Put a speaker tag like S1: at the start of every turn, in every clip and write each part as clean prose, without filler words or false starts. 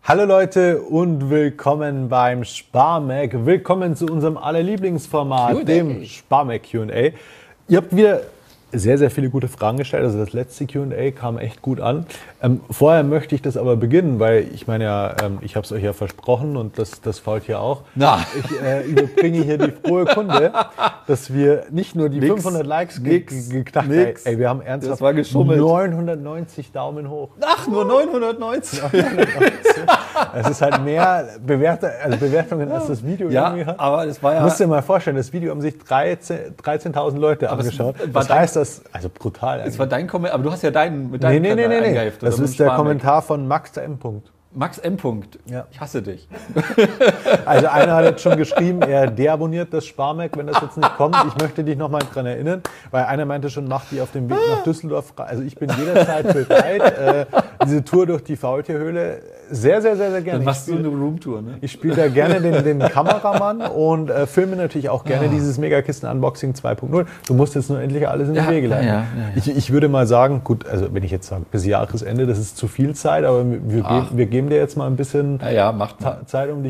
S1: Hallo Leute und willkommen beim Sparmac. Willkommen zu unserem allerlieblingsformat, dem Sparmac Q&A. Ihr habt wieder sehr, sehr viele gute Fragen gestellt. Also das letzte Q&A kam echt gut an. Vorher möchte ich das aber beginnen, weil ich meine ja, ich habe es euch ja versprochen und das fault hier auch.
S2: Na.
S1: Ich überbringe hier die frohe Kunde, dass wir nicht nur die 500 Likes geknackt haben. Ey, wir haben ernsthaft 990 Daumen hoch.
S2: Ach, nur 990?
S1: Es ist halt mehr Bewertungen als das Video irgendwie hat.
S2: Aber das war ja...
S1: Du musst dir mal vorstellen, das Video haben sich 13.000 Leute angeschaut. Das heißt, also brutal.
S2: Es war dein Kommentar, aber du hast ja mit deinem
S1: Kanal eingeheftet. Das ist der Kommentar von Max M.
S2: Max M.
S1: Ja.
S2: Ich hasse dich.
S1: Also einer hat jetzt schon geschrieben, er deabonniert das Sparmac, wenn das jetzt nicht kommt. Ich möchte dich nochmal dran erinnern, weil einer meinte schon, mach die auf dem Weg nach Düsseldorf. Also ich bin jederzeit bereit. Diese Tour durch die Faultierhöhle, sehr, sehr, sehr, sehr gerne.
S2: Dann machst du eine Roomtour, ne?
S1: Ich spiele da gerne den Kameramann und filme natürlich auch gerne dieses Megakisten-Unboxing 2.0. Du musst jetzt nur endlich alles in die Wege leiten.
S2: Ja.
S1: Ich würde mal sagen, gut, also wenn ich jetzt sage, bis Jahresende, das ist zu viel Zeit, aber wir geben dir jetzt mal ein bisschen Zeit, um dich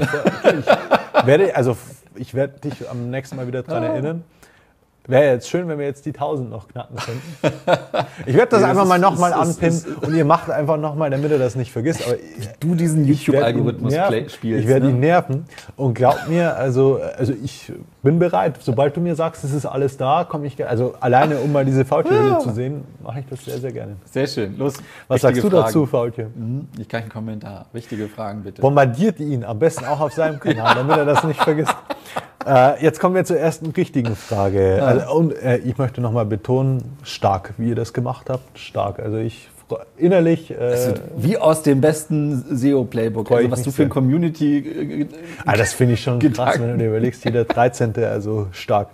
S1: ich werde dich am nächsten Mal wieder dran erinnern. Wäre jetzt schön, wenn wir jetzt die 1000 noch knacken könnten. Ich werde das einfach mal nochmal anpinnen und ihr macht einfach nochmal, damit ihr das nicht vergisst. Aber
S2: du diesen YouTube-Algorithmus spielst.
S1: Ich werde ihn nerven und glaub mir, also ich bin bereit. Sobald du mir sagst, es ist alles da, komme ich, also alleine um mal diese Faultierhöhle zu sehen, mache ich das sehr, sehr gerne.
S2: Sehr schön. Los.
S1: Was sagst du dazu, Faultier?
S2: Ich kann keinen Kommentar. Wichtige Fragen, bitte.
S1: Bombardiert ihn, am besten auch auf seinem Kanal, damit er das nicht vergisst. Jetzt kommen wir zur ersten richtigen Frage. Ich möchte nochmal betonen, stark, wie ihr das gemacht habt. Stark. Also ich innerlich...
S2: wie aus dem besten SEO-Playbook. Also was du für ein Community...
S1: das finde ich schon krass, wenn du dir überlegst, jeder 13. also stark.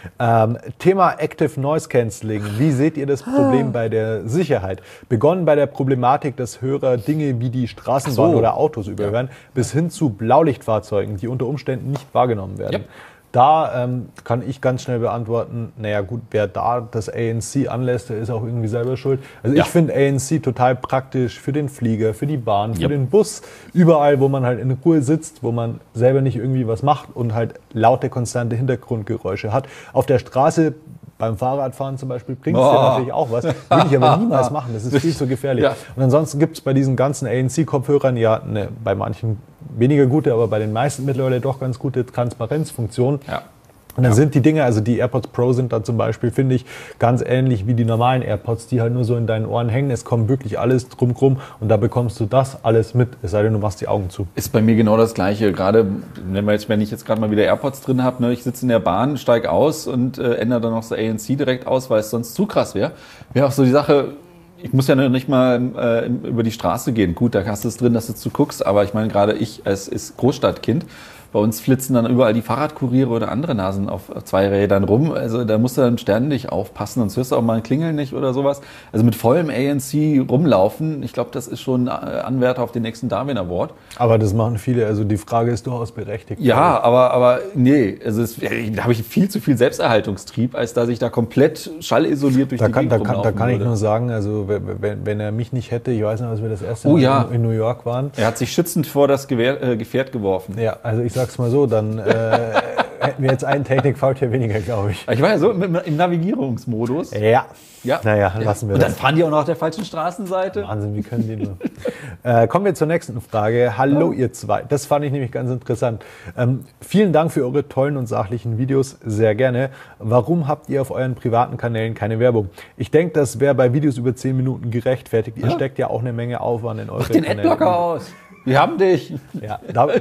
S1: Thema Active Noise Cancelling. Wie seht ihr das Problem bei der Sicherheit? Begonnen bei der Problematik, dass Hörer Dinge wie die Straßenbahn oder Autos überhören, bis hin zu Blaulichtfahrzeugen, die unter Umständen nicht wahrgenommen werden. Ja. Da kann ich ganz schnell beantworten, naja gut, wer da das ANC anlässt, der ist auch irgendwie selber schuld. Also ich finde ANC total praktisch für den Flieger, für die Bahn, für den Bus, überall, wo man halt in Ruhe sitzt, wo man selber nicht irgendwie was macht und halt laute, konstante Hintergrundgeräusche hat. Auf der Straße, beim Fahrradfahren zum Beispiel, bringt es ja natürlich auch was. Würde ich aber niemals machen, das ist viel zu gefährlich. Ja. Und ansonsten gibt es bei diesen ganzen ANC-Kopfhörern bei manchen weniger gute, aber bei den meisten mittlerweile doch ganz gute Transparenzfunktionen. Ja. Und dann sind die Dinge, also die AirPods Pro sind da zum Beispiel, finde ich, ganz ähnlich wie die normalen AirPods, die halt nur so in deinen Ohren hängen. Es kommt wirklich alles drumrum und da bekommst du das alles mit, es sei denn, du machst die Augen zu.
S2: Ist bei mir genau das Gleiche. Gerade, wenn ich jetzt gerade mal wieder AirPods drin habe, ne, ich sitze in der Bahn, steige aus und ändere dann noch so ANC direkt aus, weil es sonst zu krass wäre. Wäre auch so die Sache... Ich muss ja nicht mal über die Straße gehen. Gut, da hast du es drin, dass du zuguckst, aber ich meine, gerade ich als Großstadtkind, bei uns flitzen dann überall die Fahrradkuriere oder andere Nasen auf zwei Rädern rum. Also da musst du dann ständig aufpassen, sonst hörst du auch mal ein Klingeln nicht oder sowas. Also mit vollem ANC rumlaufen, ich glaube, das ist schon Anwärter auf den nächsten Darwin Award.
S1: Aber das machen viele, also die Frage ist durchaus berechtigt.
S2: Ja, aber nee, also da habe ich viel zu viel Selbsterhaltungstrieb, als dass ich da komplett schallisoliert durch die Gegend rumlaufen
S1: Da kann ich nur sagen, also wenn er mich nicht hätte, ich weiß noch, als wir das erste Mal in New York waren.
S2: Er hat sich schützend vor das Gefährt geworfen.
S1: Ja, also ich sag's mal so, dann hätten wir jetzt einen Technik-Faultier weniger, glaube ich.
S2: Ich war ja so im Navigierungsmodus.
S1: Ja. Naja, lassen wir das.
S2: Und dann fahren die auch noch auf der falschen Straßenseite.
S1: Wahnsinn, wie können die nur? Kommen wir zur nächsten Frage. Hallo ihr zwei. Das fand ich nämlich ganz interessant. Vielen Dank für eure tollen und sachlichen Videos. Sehr gerne. Warum habt ihr auf euren privaten Kanälen keine Werbung? Ich denke, das wäre bei Videos über 10 Minuten gerechtfertigt. Ihr steckt ja auch eine Menge Aufwand in eure
S2: Kanäle. Mach den Adblocker aus. Wir haben dich.
S1: Ja,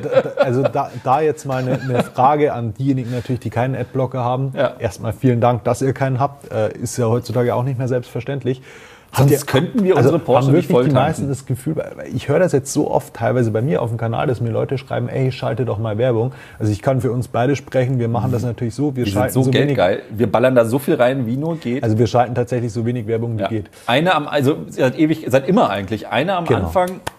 S1: da jetzt mal eine Frage an diejenigen natürlich, die keinen Adblocker haben. Ja. Erstmal vielen Dank, dass ihr keinen habt. Ist ja heutzutage auch nicht mehr selbstverständlich.
S2: Sonst könnten wir unsere Porsche nicht voll tanken.
S1: Die meisten das Gefühl, ich höre das jetzt so oft teilweise bei mir auf dem Kanal, dass mir Leute schreiben, ey, schalte doch mal Werbung. Also ich kann für uns beide sprechen, wir machen das natürlich so. Wir schalten
S2: sind so geldgeil. Wir ballern da so viel rein, wie nur geht.
S1: Also wir schalten tatsächlich so wenig Werbung, wie geht.
S2: Seit immer eigentlich. Eine am Anfang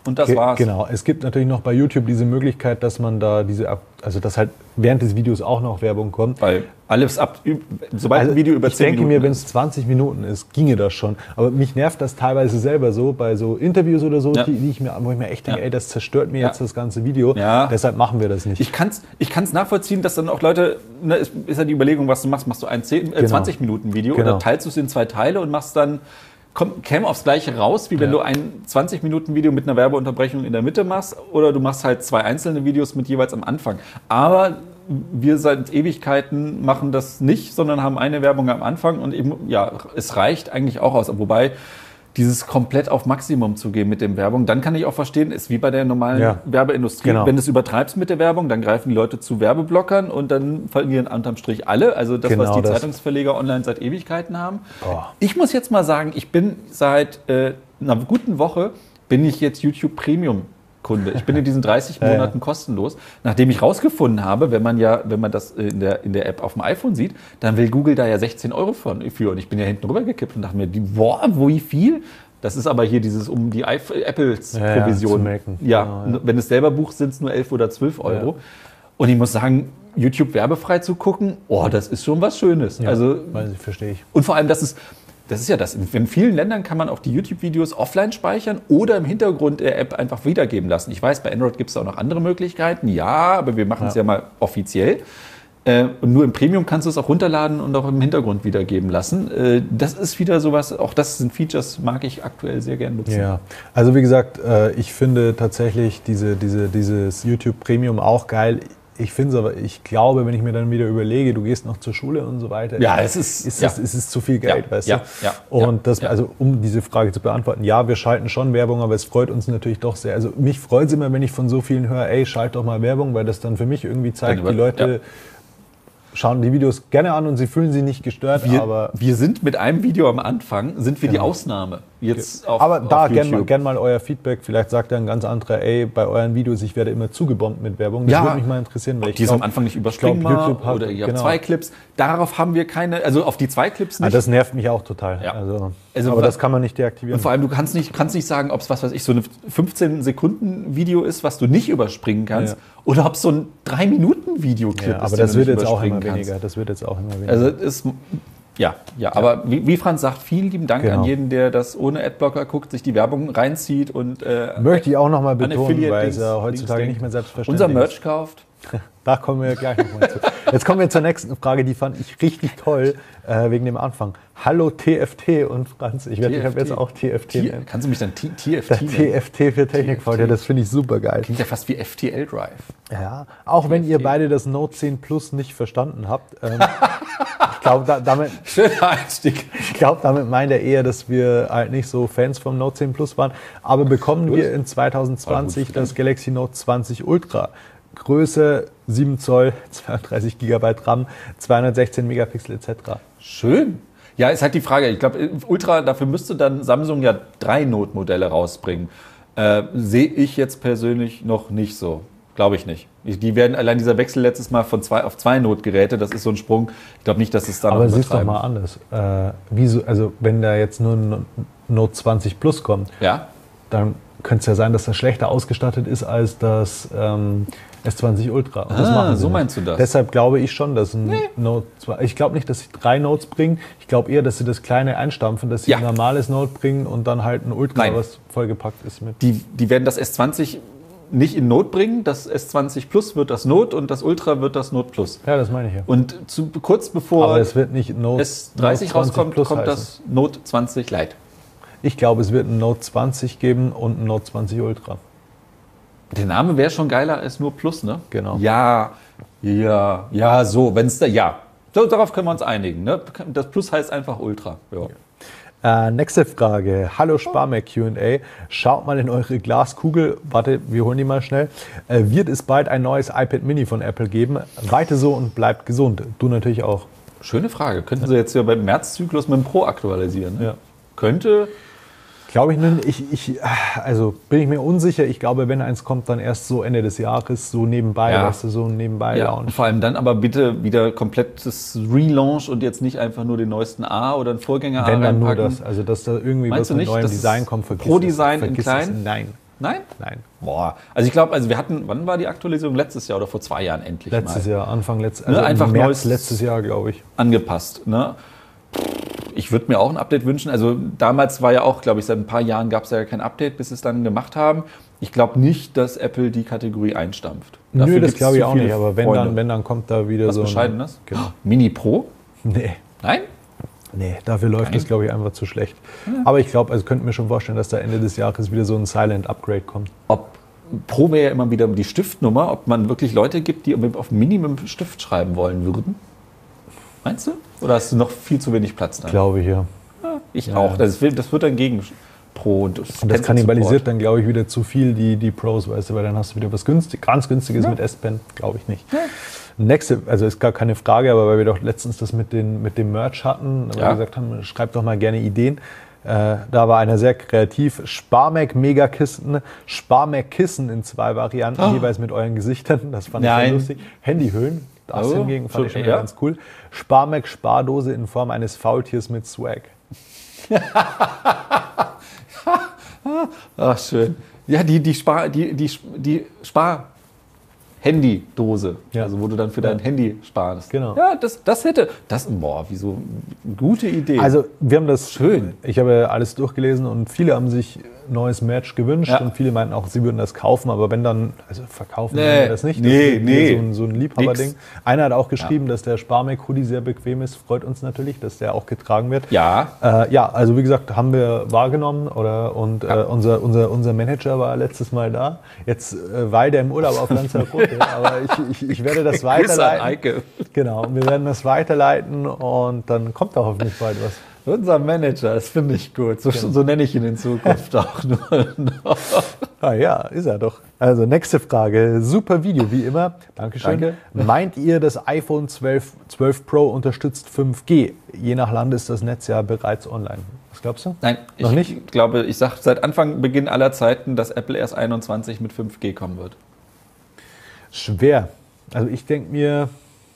S2: und das war's.
S1: Genau, es gibt natürlich noch bei YouTube diese Möglichkeit, dass man da dass halt während des Videos auch noch Werbung kommt.
S2: Weil alles sobald ein Video über 10 Minuten
S1: Ich denke mir, wenn es 20 Minuten ist, ginge das schon. Aber mich nervt das teilweise selber so, bei so Interviews oder so, wo ich mir echt denke, ey, das zerstört mir jetzt das ganze Video.
S2: Ja.
S1: Deshalb machen wir das nicht.
S2: Ich kann's nachvollziehen, dass dann auch Leute, ne, ist ja die Überlegung, was du machst. Machst du ein 20 Minuten Video oder teilst du es in 2 Teile und machst dann, käme aufs Gleiche raus, wie wenn du ein 20-Minuten-Video mit einer Werbeunterbrechung in der Mitte machst oder du machst halt 2 einzelne Videos mit jeweils am Anfang. Aber wir seit Ewigkeiten machen das nicht, sondern haben eine Werbung am Anfang und eben, es reicht eigentlich auch aus. Wobei, dieses komplett auf Maximum zu gehen mit dem Werbung, dann kann ich auch verstehen, ist wie bei der normalen Werbeindustrie. Genau. Wenn du es übertreibst mit der Werbung, dann greifen die Leute zu Werbeblockern und dann verlieren unterm Strich alle. Also das, was die Zeitungsverleger online seit Ewigkeiten haben. Ich muss jetzt mal sagen, ich bin seit einer guten Woche, bin ich jetzt YouTube Premium Kunde. Ich bin in diesen 30 Monaten kostenlos. Nachdem ich rausgefunden habe, wenn man das in der App auf dem iPhone sieht, dann will Google da ja 16 € für. Und ich bin ja hinten rübergekippt und dachte mir, wie viel? Das ist aber hier dieses um die Apples Provision. Wenn es selber buchst, sind es nur 11 oder 12 €. Ja. Und ich muss sagen, YouTube werbefrei zu gucken, das ist schon was Schönes.
S1: Ja,
S2: also,
S1: verstehe ich.
S2: Und vor allem, das ist ja das. In vielen Ländern kann man auch die YouTube-Videos offline speichern oder im Hintergrund der App einfach wiedergeben lassen. Ich weiß, bei Android gibt es auch noch andere Möglichkeiten. Ja, aber wir machen es ja mal offiziell. Und nur im Premium kannst du es auch runterladen und auch im Hintergrund wiedergeben lassen. Das ist wieder sowas, auch das sind Features, mag ich aktuell sehr gerne nutzen.
S1: Ja, also wie gesagt, ich finde tatsächlich dieses YouTube Premium auch geil. Ich finde es aber, ich glaube, wenn ich mir dann wieder überlege, du gehst noch zur Schule und so weiter,
S2: es
S1: ist zu viel Geld, weißt du?
S2: Und
S1: also um diese Frage zu beantworten, ja, wir schalten schon Werbung, aber es freut uns natürlich doch sehr. Also mich freut es immer, wenn ich von so vielen höre, ey, schalt doch mal Werbung, weil das dann für mich irgendwie zeigt, die Leute schauen die Videos gerne an und sie fühlen sich nicht gestört.
S2: Wir sind mit einem Video am Anfang, die Ausnahme. Jetzt
S1: aber da gerne mal euer Feedback. Vielleicht sagt ja ein ganz anderer, ey, bei euren Videos, ich werde immer zugebombt mit Werbung. Das würde mich mal interessieren. Weil
S2: die am Anfang nicht überspringen oder ihr habt 2 Clips. Darauf haben wir keine, also auf die 2 Clips nicht.
S1: Das nervt mich auch total. Ja. Aber das kann man nicht deaktivieren.
S2: Und vor allem, du kannst nicht sagen, ob es so ein 15-Sekunden-Video ist, was du nicht überspringen kannst, oder ob es so ein 3-Minuten-Videoclip ist,
S1: aber das wird jetzt auch immer weniger.
S2: Also ist... Aber wie Franz sagt, vielen lieben Dank an jeden, der das ohne Adblocker guckt, sich die Werbung reinzieht und
S1: möchte ich auch nochmal betonen, weil es ja heutzutage nicht mehr selbstverständlich ist.
S2: Unser Merch kauft.
S1: Da kommen wir gleich nochmal zu. Jetzt kommen wir zur nächsten Frage, die fand ich richtig toll, wegen dem Anfang. Hallo TFT und Franz, ich werde dich jetzt auch TFT nennen.
S2: Kannst du mich dann TFT nennen?
S1: TFT für Technikfreunde, das finde ich super geil.
S2: Klingt ja fast wie FTL Drive.
S1: Ja, auch wenn ihr beide das Note 10 Plus nicht verstanden habt. Ich glaube,
S2: schöner Einstieg.
S1: Ich glaube, damit meint er eher, dass wir halt nicht so Fans vom Note 10 Plus waren. Aber bekommen wir in 2020 das Galaxy Note 20 Ultra. Größe 7 Zoll, 32 GB RAM, 216 Megapixel etc.
S2: Schön. Ja, ist halt die Frage. Ich glaube, Ultra, dafür müsste dann Samsung ja 3 Note-Modelle rausbringen. Sehe ich jetzt persönlich noch nicht so. Glaube ich nicht. Die werden allein dieser Wechsel letztes Mal von 2 auf 2 Notgeräte, das ist so ein Sprung. Ich glaube nicht, dass es da noch
S1: übertreiben. Aber siehst doch mal anders. Also wenn da jetzt nur ein Note 20 Plus kommt, dann könnte es ja sein, dass das schlechter ausgestattet ist als das S20 Ultra. Und das machen sie
S2: so
S1: nicht.
S2: Meinst du das?
S1: Deshalb glaube ich schon, dass ein Note 2, ich glaube nicht, dass sie 3 Notes bringen. Ich glaube eher, dass sie das kleine einstampfen, dass sie ein normales Note bringen und dann halt ein Ultra, was vollgepackt ist mit.
S2: Die werden das S20 nicht in Note bringen. Das S20 Plus wird das Note und das Ultra wird das Note Plus.
S1: Ja, das meine ich ja.
S2: Und kurz bevor
S1: aber es wird nicht Note
S2: S30 rauskommt, kommt das Note 20 Lite. Ich
S1: glaube, es wird ein Note 20 geben und ein Note 20 Ultra.
S2: Der Name wäre schon geiler als nur Plus, ne?
S1: Genau.
S2: So, wenn es da, so, darauf können wir uns einigen, ne? Das Plus heißt einfach Ultra. Ja.
S1: Nächste Frage. Hallo Sparmac Q&A. Schaut mal in eure Glaskugel. Warte, wir holen die mal schnell. Wird es bald ein neues iPad Mini von Apple geben? Weiter so und bleibt gesund. Du natürlich auch.
S2: Schöne Frage. Könnten Sie jetzt ja beim Märzzyklus mit dem Pro aktualisieren? Ne? Ja. Könnte...
S1: Glaube ich nicht. Also bin ich mir unsicher. Ich glaube, wenn eins kommt, dann erst so Ende des Jahres, so nebenbei, weißt du, so nebenbei.
S2: Ja, und vor allem dann aber bitte wieder komplettes Relaunch und jetzt nicht einfach nur den neuesten A oder einen Vorgänger A
S1: reinpacken. Wenn dann nur das, also dass da irgendwie was mit neuem Design kommt,
S2: Pro-Design in klein?
S1: Nein.
S2: Nein?
S1: Nein.
S2: Boah. Also ich glaube, wir hatten, wann war die Aktualisierung? Letztes Jahr oder vor 2 Jahren endlich
S1: Letztes
S2: mal?
S1: Jahr, Anfang letztes
S2: Ne, einfach
S1: im März
S2: neues
S1: letztes Jahr, glaube ich.
S2: Angepasst. Ne? Ich würde mir auch ein Update wünschen. Also damals war ja auch, glaube ich, seit ein paar Jahren gab es ja kein Update, bis sie es dann gemacht haben. Ich glaube nicht, dass Apple die Kategorie einstampft.
S1: Nö, das glaube ich auch nicht, aber wenn dann kommt da wieder
S2: was
S1: so
S2: Bescheidenes?
S1: Genau.
S2: Mini Pro?
S1: Nee.
S2: Nein?
S1: Nee, dafür läuft es, glaube ich, einfach zu schlecht. Ja. Aber ich glaube, also könnte mir schon vorstellen, dass da Ende des Jahres wieder so ein Silent-Upgrade kommt.
S2: Ob Pro wäre ja immer wieder die Stiftnummer, ob man wirklich Leute gibt, die auf Minimum Stift schreiben wollen würden. Meinst du? Oder hast du noch viel zu wenig Platz da?
S1: Glaube ich, ja.
S2: Ich auch. Das wird dann gegen Pro. Und
S1: das kannibalisiert dann, glaube ich, wieder zu viel die Pros, weißt du, weil dann hast du wieder was ganz Günstiges mit S-Pen. Glaube ich nicht. Ja. Nächste, also ist gar keine Frage, aber weil wir doch letztens das mit dem Merch hatten, weil wir gesagt haben, schreibt doch mal gerne Ideen. Da war einer sehr kreativ. Sparmac Megakisten, Sparmac Kissen in 2 Varianten, jeweils mit euren Gesichtern. Das fand ich sehr lustig. Handyhüllen, das hingegen fand ich schon wieder ganz cool. Sparmac Spardose in Form eines Faultiers mit Swag.
S2: Ach, schön. Ja, die Spar-Handy-Dose, also wo du dann für dein Handy sparst.
S1: Genau.
S2: Ja, wieso, gute Idee.
S1: Also wir haben das schön. Ich habe alles durchgelesen und viele haben sich neues Merch gewünscht und viele meinten auch, sie würden das kaufen, aber wenn dann, also verkaufen wir das nicht. Das ist so ein Liebhaberding. Einer hat auch geschrieben, dass der Sparmac-Hoodie sehr bequem ist. Freut uns natürlich, dass der auch getragen wird.
S2: Ja.
S1: Also wie gesagt, haben wir wahrgenommen unser Manager war letztes Mal da. Jetzt weil der im Urlaub auf Lanzarote, aber ich werde das weiterleiten. Genau, wir werden das weiterleiten und dann kommt da hoffentlich bald was.
S2: Unser Manager, das finde ich gut. So nenne ich ihn in Zukunft auch nur noch.
S1: Ja, ist er doch. Also nächste Frage. Super Video, wie immer. Dankeschön.
S2: Danke.
S1: Meint ihr, das iPhone 12 Pro unterstützt 5G? Je nach Land ist das Netz ja bereits online. Was glaubst du?
S2: Nein, ich glaube, ich sage seit Beginn aller Zeiten, dass Apple erst 21 mit 5G kommen wird.
S1: Schwer. Also ich denke mir...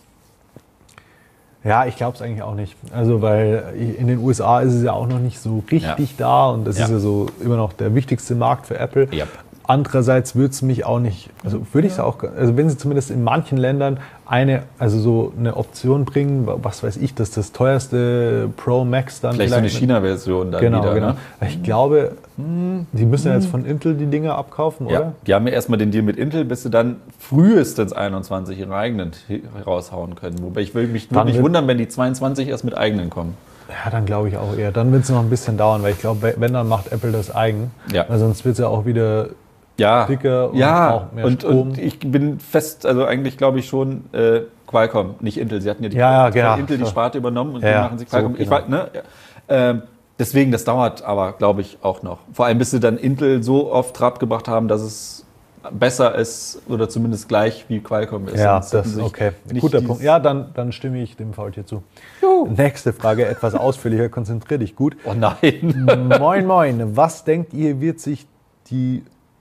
S1: Ja, ich glaube es eigentlich auch nicht. Also, weil in den USA ist es ja auch noch nicht so richtig da und das ist ja so immer noch der wichtigste Markt für Apple. Ja. Andererseits würde es mich auch nicht, also würde ich es auch, also wenn sie zumindest in manchen Ländern so eine Option bringen, was weiß ich, dass das teuerste Pro Max dann
S2: vielleicht so eine China-Version dann
S1: genau.
S2: Ne?
S1: Ich glaube, die müssen ja jetzt von Intel die Dinger abkaufen, oder?
S2: Die haben ja erstmal den Deal mit Intel, bis sie dann frühestens 21 ihre eigenen raushauen können. Wobei ich würde mich nicht wundern, wenn die 22 erst mit eigenen kommen.
S1: Ja, dann glaube ich auch eher. Dann wird es noch ein bisschen dauern, weil ich glaube, wenn, dann macht Apple das eigen. Ja. Weil sonst wird es ja auch wieder dicker und auch mehr Strom. Und
S2: ich bin fest, also eigentlich glaube ich schon Qualcomm, nicht Intel. Sie hatten ja Intel die Sparte übernommen und dann machen sie Qualcomm. So, genau. Deswegen, das dauert aber, glaube ich, auch noch. Vor allem, bis sie dann Intel so auf Trab gebracht haben, dass es besser ist oder zumindest gleich wie Qualcomm ist.
S1: Ja, das ist okay. Guter Punkt. Ja, dann stimme ich dem Faultier zu. Juhu. Nächste Frage, etwas ausführlicher, konzentrier dich gut.
S2: Oh nein.
S1: Moin. Was denkt ihr, wie wird sich die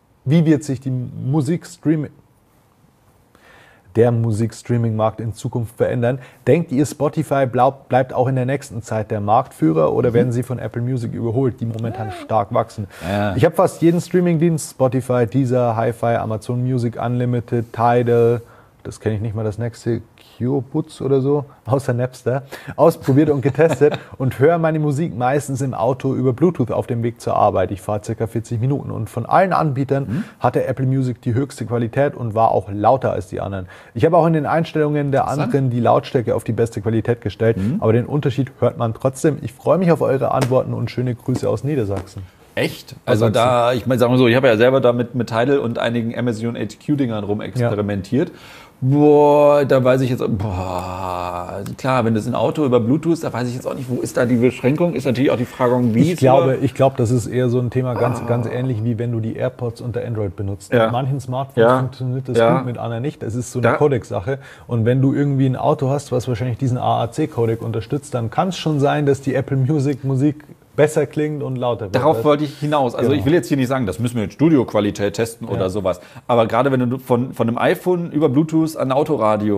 S1: Musikstreaming-Markt in Zukunft verändern? Denkt ihr, Spotify bleibt auch in der nächsten Zeit der Marktführer oder werden sie von Apple Music überholt, die momentan stark wachsen? Ja. Ich habe fast jeden Streamingdienst, Spotify, Deezer, Hi-Fi, Amazon Music, Unlimited, Tidal, das kenne ich nicht mal, das nächste, QBoots oder so, außer Napster, ausprobiert und getestet und höre meine Musik meistens im Auto über Bluetooth auf dem Weg zur Arbeit. Ich fahre ca. 40 Minuten und von allen Anbietern hatte Apple Music die höchste Qualität und war auch lauter als die anderen. Ich habe auch in den Einstellungen der anderen die Lautstärke auf die beste Qualität gestellt, aber den Unterschied hört man trotzdem. Ich freue mich auf eure Antworten und schöne Grüße aus Niedersachsen.
S2: Echt? Also da, ich meine, sagen wir so, ich habe ja selber da mit Tidal und einigen Amazon HQ-Dingern rumexperimentiert. Boah, da weiß ich jetzt, klar, wenn das ein Auto über Bluetooth, da weiß ich jetzt auch nicht, wo ist da die Beschränkung? Ist natürlich auch die Frage, wie
S1: ich glaube, das ist eher so ein Thema, ganz ähnlich wie wenn du die AirPods unter Android benutzt. Ja. Mit manchen Smartphones funktioniert das gut, mit anderen nicht. Das ist so eine Codec-Sache. Und wenn du irgendwie ein Auto hast, was wahrscheinlich diesen AAC-Codec unterstützt, dann kann es schon sein, dass die Apple Musik besser klingt und lauter wird.
S2: Darauf wollte ich hinaus. Also ich will jetzt hier nicht sagen, das müssen wir in Studioqualität testen oder sowas. Aber gerade wenn du von einem iPhone über Bluetooth an ein Autoradio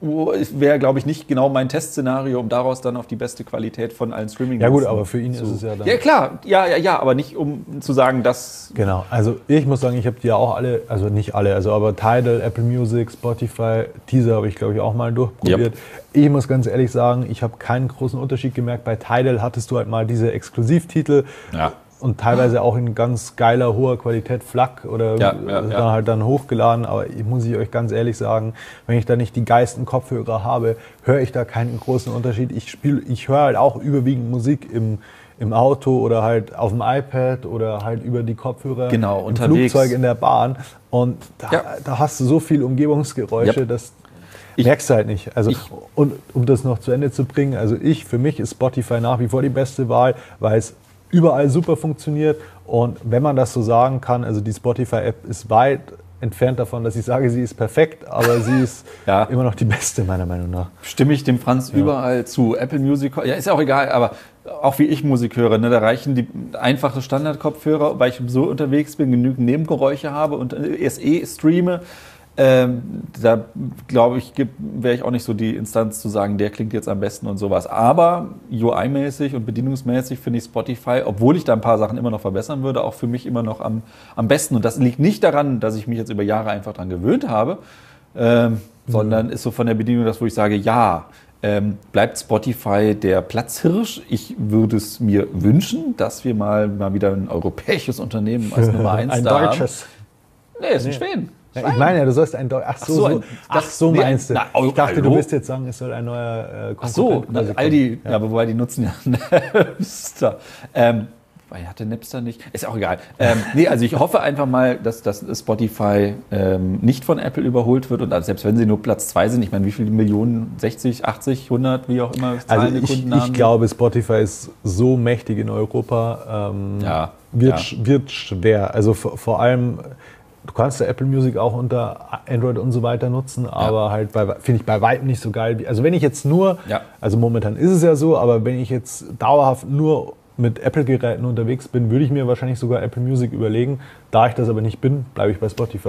S2: wäre, glaube ich, nicht genau mein Testszenario, um daraus dann auf die beste Qualität von allen Streaming.
S1: Ja gut, aber für ihn ist es ja dann...
S2: Ja klar, ja, aber nicht um zu sagen, dass...
S1: Genau, also ich muss sagen, ich habe die ja auch alle, also nicht alle, also aber Tidal, Apple Music, Spotify, Deezer habe ich, glaube ich, auch mal durchprobiert. Yep. Ich muss ganz ehrlich sagen, ich habe keinen großen Unterschied gemerkt. Bei Tidal hattest du halt mal diese Exklusivtitel. Ja. Und teilweise auch in ganz geiler, hoher Qualität FLAC oder dann hochgeladen. Aber muss ich euch ganz ehrlich sagen, wenn ich da nicht die geilsten Kopfhörer habe, höre ich da keinen großen Unterschied. Ich höre halt auch überwiegend Musik im Auto oder halt auf dem iPad oder halt über die Kopfhörer im
S2: unterwegs.
S1: Flugzeug, in der Bahn. Und da hast du so viel Umgebungsgeräusche, dass merkst du halt nicht. Also, und um das noch zu Ende zu bringen, also für mich ist Spotify nach wie vor die beste Wahl, weil es überall super funktioniert und wenn man das so sagen kann, also die Spotify-App ist weit entfernt davon, dass ich sage, sie ist perfekt, aber sie ist immer noch die beste, meiner Meinung nach.
S2: Stimme ich dem Franz überall zu. Apple Music, ist ja auch egal, aber auch wie ich Musik höre, ne, da reichen die einfache Standardkopfhörer, weil ich so unterwegs bin, genügend Nebengeräusche habe und streame. Da glaube ich, wäre ich auch nicht so die Instanz zu sagen, der klingt jetzt am besten und sowas. Aber UI-mäßig und bedienungsmäßig finde ich Spotify, obwohl ich da ein paar Sachen immer noch verbessern würde, auch für mich immer noch am besten. Und das liegt nicht daran, dass ich mich jetzt über Jahre einfach dran gewöhnt habe, sondern ist so von der Bedienung das, wo ich sage, bleibt Spotify der Platzhirsch. Ich würde es mir wünschen, dass wir mal wieder ein europäisches Unternehmen als Nummer 1
S1: ein
S2: da
S1: deutsches.
S2: haben. Nee, ist in Schweden.
S1: Ja, ich meine ja, du sollst ein Deutsch. So meinst du. Ich dachte, du willst jetzt sagen, es soll ein neuer Konkurrent.
S2: Ach so, Aldi, wobei die nutzen ja Napster. Hatte Napster nicht? Ist auch egal. Also ich hoffe einfach mal, dass Spotify nicht von Apple überholt wird und selbst wenn sie nur Platz 2 sind, ich meine, wie viele Millionen, 60, 80, 100, wie auch immer, zahlende Kunden haben.
S1: Ich glaube, Spotify ist so mächtig in Europa, wird schwer. Also vor allem... Du kannst ja Apple Music auch unter Android und so weiter nutzen, aber halt finde ich bei weitem nicht so geil. Also wenn ich jetzt also momentan ist es ja so, aber wenn ich jetzt dauerhaft nur mit Apple-Geräten unterwegs bin, würde ich mir wahrscheinlich sogar Apple Music überlegen. Da ich das aber nicht bin, bleibe ich bei Spotify.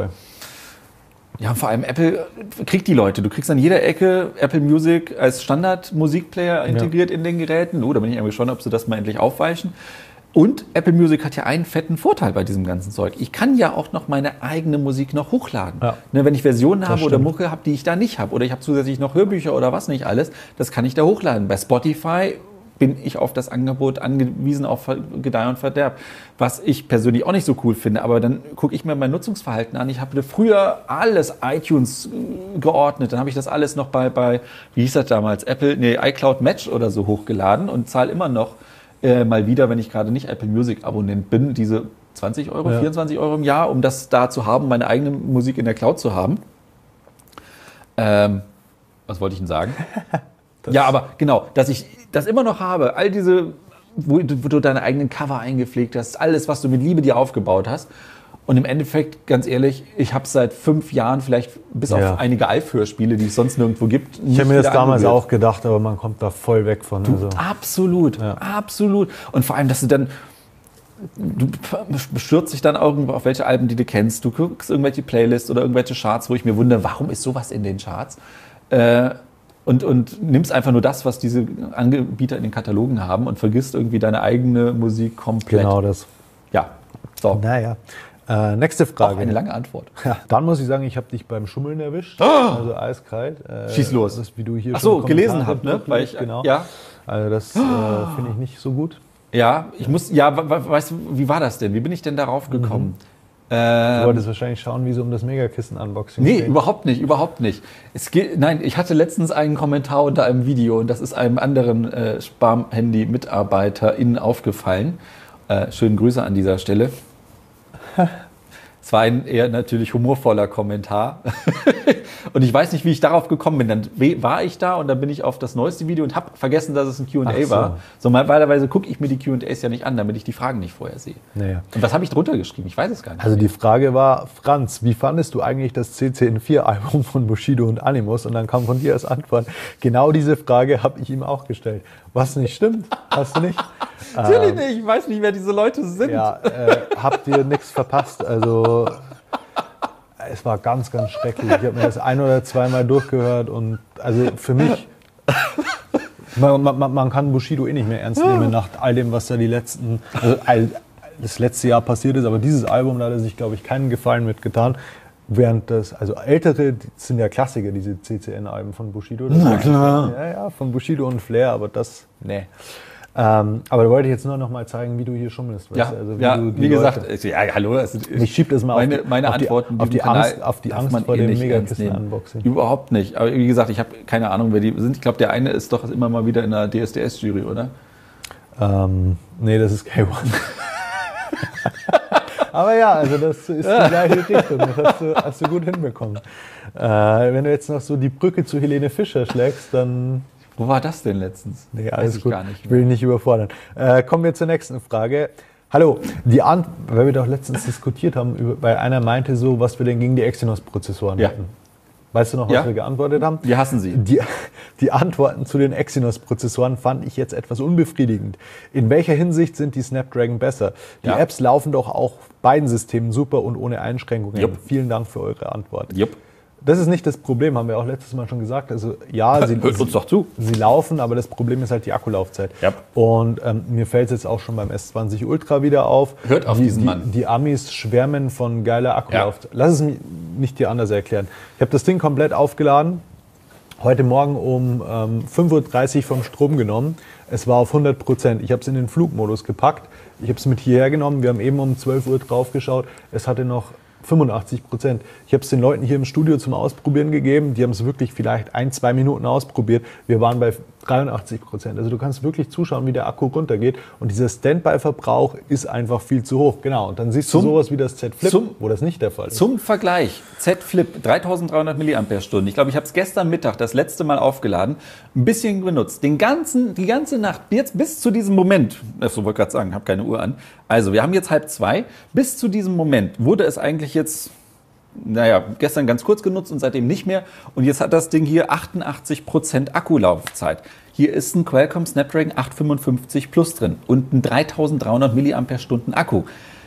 S2: Ja, vor allem Apple kriegt die Leute. Du kriegst an jeder Ecke Apple Music als Standard-Musikplayer integriert in den Geräten. Da bin ich irgendwie schon, ob sie das mal endlich aufweichen. Und Apple Music hat ja einen fetten Vorteil bei diesem ganzen Zeug. Ich kann ja auch noch meine eigene Musik noch hochladen. Ja. Ne, wenn ich Versionen habe oder Mucke habe, die ich da nicht habe, oder ich habe zusätzlich noch Hörbücher oder was nicht alles, das kann ich da hochladen. Bei Spotify bin ich auf das Angebot angewiesen, auf Gedeih und Verderb. Was ich persönlich auch nicht so cool finde, aber dann gucke ich mir mein Nutzungsverhalten an. Ich habe früher alles iTunes geordnet, dann habe ich das alles noch bei wie hieß das damals, iCloud Match oder so hochgeladen und zahle immer noch mal wieder, wenn ich gerade nicht Apple Music Abonnent bin, diese 20 Euro, 24 Euro im Jahr, um das da zu haben, meine eigene Musik in der Cloud zu haben. Was wollte ich denn sagen? Aber genau, dass ich das immer noch habe, all diese, wo du deine eigenen Cover eingepflegt hast, alles, was du mit Liebe dir aufgebaut hast. Und im Endeffekt, ganz ehrlich, ich habe seit 5 Jahren vielleicht bis auf einige Alf-Hörspiele, die es sonst nirgendwo gibt.
S1: Ich habe mir das damals auch gedacht, aber man kommt da voll weg von.
S2: Absolut. Und vor allem, dass du bestürzt dich dann irgendwo auf welche Alben, die du kennst. Du guckst irgendwelche Playlists oder irgendwelche Charts, wo ich mir wundere, warum ist sowas in den Charts? Und nimmst einfach nur das, was diese Anbieter in den Katalogen haben und vergisst irgendwie deine eigene Musik komplett.
S1: Genau das.
S2: Ja, so.
S1: Naja. Nächste Frage.
S2: Auch eine lange Antwort.
S1: Ja, dann muss ich sagen, ich habe dich beim Schummeln erwischt. Also eiskalt.
S2: Schieß los.
S1: Das, wie du hier
S2: schon gelesen habe, ne?
S1: Weil ich, genau. Ja. Also das finde ich nicht so gut.
S2: Ja, weißt du, wie war das denn? Wie bin ich denn darauf gekommen?
S1: Du wolltest wahrscheinlich schauen, wie es um das Megakissen-Unboxing
S2: geht. Nee, überhaupt nicht. Nein, ich hatte letztens einen Kommentar unter einem Video und das ist einem anderen Sparm-Handy-MitarbeiterInnen aufgefallen. Schönen Grüße an dieser Stelle. Es war ein eher natürlich humorvoller Kommentar. Und ich weiß nicht, wie ich darauf gekommen bin. Dann war ich da und dann bin ich auf das neueste Video und habe vergessen, dass es ein Q&A war. So, normalerweise gucke ich mir die Q&As ja nicht an, damit ich die Fragen nicht vorher sehe. Naja. Und was habe ich drunter geschrieben? Ich weiß es gar nicht.
S1: Also die Frage war, Franz, wie fandest du eigentlich das CCN4-Album von Bushido und Animus? Und dann kam von dir als Antwort, genau diese Frage habe ich ihm auch gestellt. Was nicht stimmt, hast du nicht?
S2: Natürlich nicht, ich weiß nicht, wer diese Leute sind.
S1: Ja, habt ihr nichts verpasst. Also es war ganz, ganz schrecklich. Ich habe mir das 1 oder 2 Mal durchgehört und also für mich, man kann Bushido eh nicht mehr ernst nehmen nach all dem, was da das letzte Jahr passiert ist, aber dieses Album, da hat er sich, glaube ich, keinen Gefallen mitgetan. Während also ältere, das sind ja Klassiker, diese CCN-Alben von Bushido.
S2: Na klar.
S1: Ja, von Bushido und Flair, aber das, nee. Aber da wollte ich jetzt nur noch mal zeigen, wie du hier schummelst.
S2: Ja,
S1: also
S2: wie gesagt, hallo.
S1: Ich schiebe das mal
S2: meine Antworten
S1: auf die Angst vor dem Megakissen-Unboxing.
S2: Überhaupt nicht. Aber wie gesagt, ich habe keine Ahnung, wer die sind. Ich glaube, der eine ist doch immer mal wieder in der DSDS-Jury, oder?
S1: Nee, das ist K1. Aber ja, also das ist die gleiche Richtung. Das hast du gut hinbekommen. Wenn du jetzt noch so die Brücke zu Helene Fischer schlägst, dann...
S2: Wo war das denn letztens?
S1: Nee, alles gut. Gar nicht mehr. Ich will dich nicht überfordern. Kommen wir zur nächsten Frage. Hallo, weil wir doch letztens diskutiert haben, weil einer meinte so, was wir denn gegen die Exynos-Prozessoren hätten. Weißt du noch, was wir geantwortet haben?
S2: Wir hassen sie.
S1: Die Antworten zu den Exynos-Prozessoren fand ich jetzt etwas unbefriedigend. In welcher Hinsicht sind die Snapdragon besser? Die Apps laufen doch auch beiden Systemen super und ohne Einschränkungen.
S2: Jupp.
S1: Vielen Dank für eure Antwort.
S2: Jupp.
S1: Das ist nicht das Problem, haben wir auch letztes Mal schon gesagt. Also ja,
S2: hört uns doch zu.
S1: Sie laufen, aber das Problem ist halt die Akkulaufzeit.
S2: Yep.
S1: Und mir fällt es jetzt auch schon beim S20 Ultra wieder auf.
S2: Hört auf diesen Mann.
S1: Die Amis schwärmen von geiler Akkulaufzeit. Ja. Lass es mich nicht dir anders erklären. Ich habe das Ding komplett aufgeladen, heute Morgen um 5.30 Uhr vom Strom genommen. Es war auf 100%. Ich habe es in den Flugmodus gepackt. Ich habe es mit hierher genommen. Wir haben eben um 12 Uhr drauf geschaut. Es hatte noch 85%. Ich habe es den Leuten hier im Studio zum Ausprobieren gegeben. Die haben es wirklich vielleicht 1-2 Minuten ausprobiert. Wir waren bei 83%. Also du kannst wirklich zuschauen, wie der Akku runtergeht. Und dieser Standby-Verbrauch ist einfach viel zu hoch. Genau. Und dann siehst du sowas wie das Z Flip, wo das nicht der Fall ist.
S2: Zum Vergleich, Z Flip, 3300 mAh. Ich glaube, ich habe es gestern Mittag das letzte Mal aufgeladen, ein bisschen benutzt. Die ganze Nacht, jetzt bis zu diesem Moment, so wollte ich gerade sagen, habe keine Uhr an. Also wir haben jetzt 1:30. Bis zu diesem Moment wurde es eigentlich jetzt, gestern ganz kurz genutzt und seitdem nicht mehr. Und jetzt hat das Ding hier 88% Akkulaufzeit. Hier ist ein Qualcomm Snapdragon 855 Plus drin und ein 3300 mAh Akku.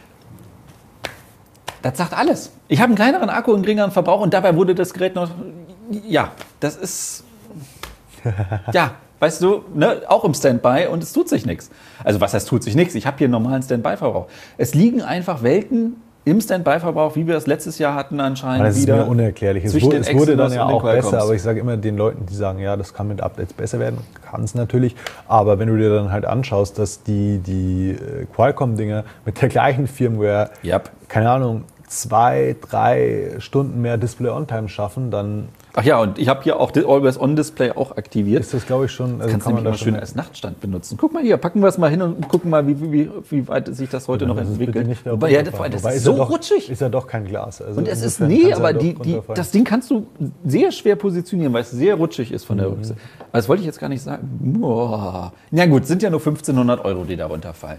S2: Das sagt alles. Ich habe einen kleineren Akku, einen geringeren Verbrauch und dabei wurde das Gerät noch... Ja, das ist... Ja, weißt du, ne, auch im Standby und es tut sich nichts. Also was heißt tut sich nichts? Ich habe hier einen normalen Standby-Verbrauch. Es liegen einfach Welten im Standby-Verbrauch, wie wir es letztes Jahr hatten anscheinend.
S1: Das ist
S2: wieder
S1: mir unerklärlich. Es wurde dann ja auch besser, aber ich sage immer den Leuten, die sagen, ja, das kann mit Updates besser werden, kann es natürlich. Aber wenn du dir dann halt anschaust, dass die Qualcomm-Dinger mit der gleichen Firmware, keine Ahnung, 2-3 Stunden mehr Display-On-Time schaffen, dann...
S2: Ach ja, und ich habe hier auch das Always-On-Display auch aktiviert.
S1: Ist das, glaube ich, schon...
S2: Also kann man das schön als Nachtstand benutzen. Guck mal hier, packen wir es mal hin und gucken mal, wie weit sich das heute noch entwickelt.
S1: Wobei das ist so rutschig. Ist ja doch kein Glas.
S2: Also und es ist, aber das Ding kannst du sehr schwer positionieren, weil es sehr rutschig ist von der Rückseite. Aber das wollte ich jetzt gar nicht sagen. Boah. Na gut, sind ja nur 1.500 € die da runterfallen.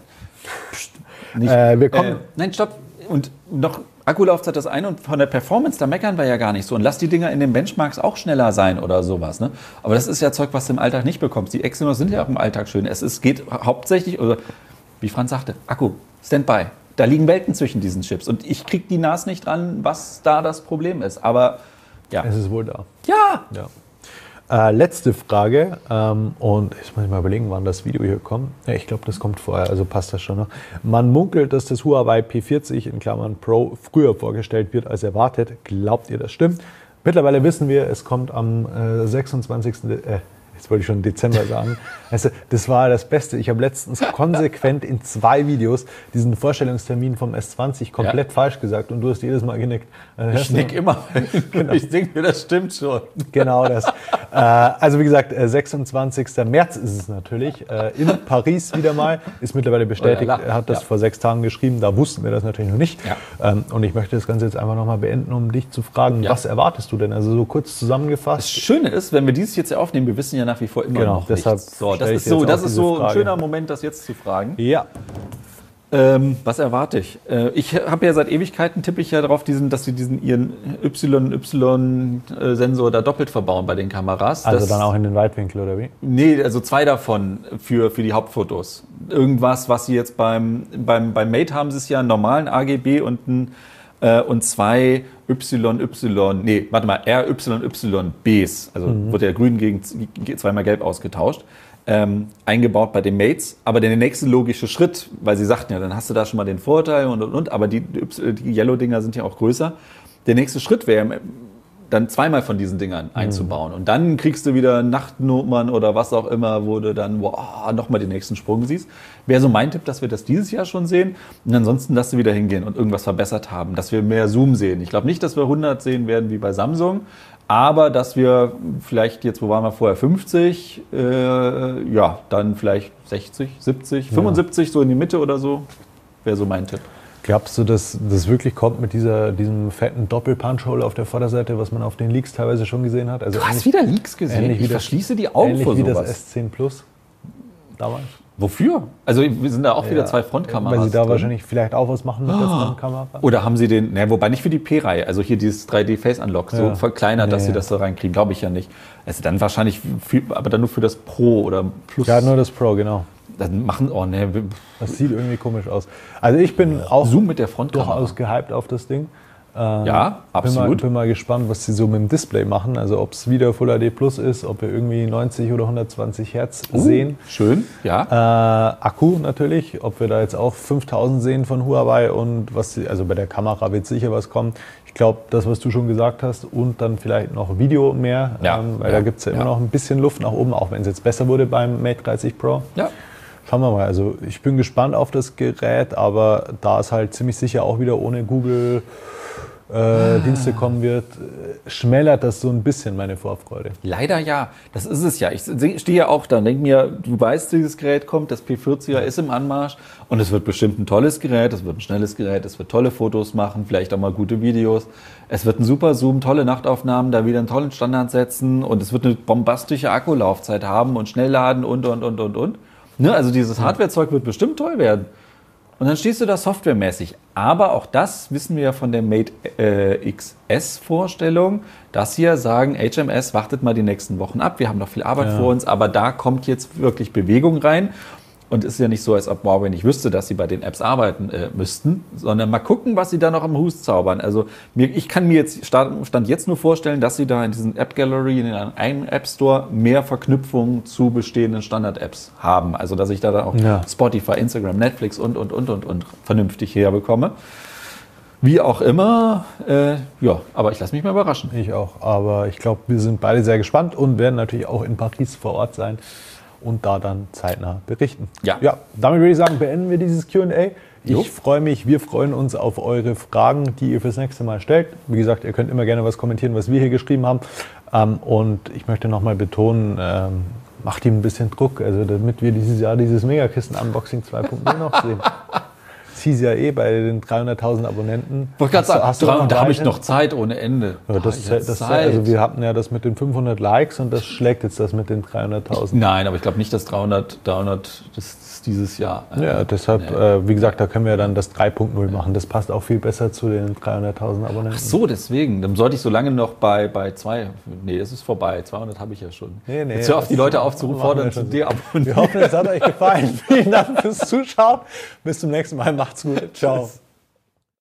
S2: Nein, stopp. Und noch Akkulaufzeit das eine und von der Performance, da meckern wir ja gar nicht so. Und lass die Dinger in den Benchmarks auch schneller sein oder sowas. Ne? Aber das ist ja Zeug, was du im Alltag nicht bekommst. Die Exynos sind ja auch im Alltag schön. Es geht hauptsächlich, oder wie Franz sagte, Akku, Standby. Da liegen Welten zwischen diesen Chips. Und ich kriege die Nase nicht dran, was da das Problem ist. Aber ja.
S1: Es ist wohl da.
S2: Ja.
S1: Letzte Frage, und jetzt muss ich mal überlegen, wann das Video hier kommt. Ja, ich glaube, das kommt vorher, also passt das schon noch. Man munkelt, dass das Huawei P40 in Klammern Pro früher vorgestellt wird als erwartet. Glaubt ihr, das stimmt? Mittlerweile wissen wir, es kommt am 26. Jetzt wollte ich schon Dezember sagen. Also, das war das Beste. Ich habe letztens konsequent in 2 Videos diesen Vorstellungstermin vom S20 komplett falsch gesagt und du hast jedes Mal genickt.
S2: Ich nick immer. Genau. Ich denke mir, das stimmt schon.
S1: Genau das. Also wie gesagt, 26. März ist es natürlich. In Paris wieder mal. Ist mittlerweile bestätigt. Er hat das vor 6 Tagen geschrieben. Da wussten wir das natürlich noch nicht. Ja. Und ich möchte das Ganze jetzt einfach nochmal beenden, um dich zu fragen, was erwartest du denn? Also so kurz zusammengefasst. Das
S2: Schöne ist, wenn wir dieses jetzt aufnehmen, wir wissen ja nach wie vor immer noch
S1: deshalb
S2: nichts. So, das ist so ein schöner Moment, das jetzt zu fragen.
S1: Ja.
S2: Was erwarte ich? Ich habe ja seit Ewigkeiten, tippe ich ja darauf, dass sie ihren Y-Sensor da doppelt verbauen bei den Kameras.
S1: Also dann auch in den Weitwinkel, oder wie?
S2: Nee, also 2 davon für die Hauptfotos. Irgendwas, was sie jetzt beim Mate haben, sie es ja einen normalen AGB und 2 RYYBs, also wurde ja grün gegen zweimal gelb ausgetauscht, eingebaut bei den Mates. Aber der nächste logische Schritt, weil sie sagten ja, dann hast du da schon mal den Vorteil und, aber die Yellow-Dinger sind ja auch größer. Der nächste Schritt wäre, dann zweimal von diesen Dingern einzubauen. Und dann kriegst du wieder Nachtnummern oder was auch immer, wo du dann nochmal den nächsten Sprung siehst. Wäre so mein Tipp, dass wir das dieses Jahr schon sehen. Und ansonsten, dass wir wieder hingehen und irgendwas verbessert haben. Dass wir mehr Zoom sehen. Ich glaube nicht, dass wir 100 sehen werden wie bei Samsung. Aber dass wir vielleicht jetzt, wo waren wir vorher, 50, dann vielleicht 60, 70, 75, so in die Mitte oder so. Wäre so mein Tipp.
S1: Glaubst du, dass das wirklich kommt mit diesem fetten Doppel-Punch-Hole auf der Vorderseite, was man auf den Leaks teilweise schon gesehen hat? Also
S2: du hast wieder Leaks gesehen? Ich verschließe die Augen vor sowas.
S1: Ähnlich wie das S10 Plus damals.
S2: Wofür? Also wir sind da auch wieder zwei Frontkameras.
S1: Weil sie da wahrscheinlich vielleicht auch was machen mit der Frontkamera.
S2: Oder haben sie wobei nicht für die P-Reihe, also hier dieses 3D-Face-Unlock so verkleinert, dass sie das da reinkriegen, glaube ich ja nicht. Also dann wahrscheinlich, aber dann nur für das Pro oder Plus.
S1: Ja, nur das Pro, genau.
S2: Dann
S1: das sieht irgendwie komisch aus. Also ich bin auch
S2: Zoom mit der Frontkamera.
S1: Durchaus gehypt auf das Ding.
S2: Ja, absolut.
S1: Bin mal gespannt, was sie so mit dem Display machen. Also ob es wieder Full HD Plus ist, ob wir irgendwie 90 oder 120 Hertz sehen.
S2: Schön, ja.
S1: Akku natürlich, ob wir da jetzt auch 5000 sehen von Huawei und also bei der Kamera wird sicher was kommen. Ich glaube, das, was du schon gesagt hast und dann vielleicht noch Video mehr, weil da gibt es ja immer noch ein bisschen Luft nach oben, auch wenn es jetzt besser wurde beim Mate 30 Pro.
S2: Ja.
S1: Schauen wir mal, also ich bin gespannt auf das Gerät, aber da es halt ziemlich sicher auch wieder ohne Google Dienste kommen wird, schmälert das so ein bisschen meine Vorfreude.
S2: Leider ja, das ist es ja. Ich stehe ja auch da und denke mir, du weißt, dieses Gerät kommt, das P40er ist im Anmarsch und es wird bestimmt ein tolles Gerät, es wird ein schnelles Gerät, es wird tolle Fotos machen, vielleicht auch mal gute Videos. Es wird ein super Zoom, tolle Nachtaufnahmen, da wieder einen tollen Standard setzen und es wird eine bombastische Akkulaufzeit haben und schnell laden und. Ne? Also dieses Hardware-Zeug wird bestimmt toll werden. Und dann stehst du da softwaremäßig. Aber auch das wissen wir ja von der Mate XS-Vorstellung, dass sie ja sagen, HMS, wartet mal die nächsten Wochen ab, wir haben noch viel Arbeit vor uns, aber da kommt jetzt wirklich Bewegung rein. Und es ist ja nicht so, als ob Huawei nicht wüsste, dass sie bei den Apps arbeiten müssten, sondern mal gucken, was sie da noch am Hus zaubern. Also ich kann mir jetzt Stand jetzt nur vorstellen, dass sie da in diesen App Gallery, in einem App Store mehr Verknüpfungen zu bestehenden Standard-Apps haben. Also dass ich da dann auch Spotify, Instagram, Netflix und vernünftig herbekomme. Wie auch immer, aber ich lasse mich mal überraschen.
S1: Ich auch, aber ich glaube, wir sind beide sehr gespannt und werden natürlich auch in Paris vor Ort sein und da dann zeitnah berichten. Ja, damit würde ich sagen, beenden wir dieses Q&A. Ich freue mich, wir freuen uns auf eure Fragen, die ihr fürs nächste Mal stellt. Wie gesagt, ihr könnt immer gerne was kommentieren, was wir hier geschrieben haben. Und ich möchte nochmal betonen, macht ihm ein bisschen Druck, also damit wir dieses Jahr dieses Megakisten-Unboxing 2.0 noch sehen. Das hieß ja bei den 300.000 Abonnenten.
S2: Ich wollte gerade sagen, da habe ich noch Zeit ohne Ende.
S1: Ja, also wir hatten ja das mit den 500 Likes und das schlägt jetzt das mit den 300.000.
S2: Nein, aber ich glaube nicht, dass 300, das ist dieses Jahr.
S1: Ja, deshalb, wie gesagt, da können wir dann das 3.0 machen. Das passt auch viel besser zu den 300.000 Abonnenten.
S2: Ach so, deswegen. Dann sollte ich so lange noch bei 2. Nee, das ist vorbei. 200 habe ich ja schon.
S1: Nee,
S2: jetzt hör auf, die Leute aufzurufen, fordern zu dir abonnieren.
S1: Wir hoffen, es hat euch gefallen. Vielen Dank fürs Zuschauen. Bis zum nächsten Mal. Macht's gut. Ciao.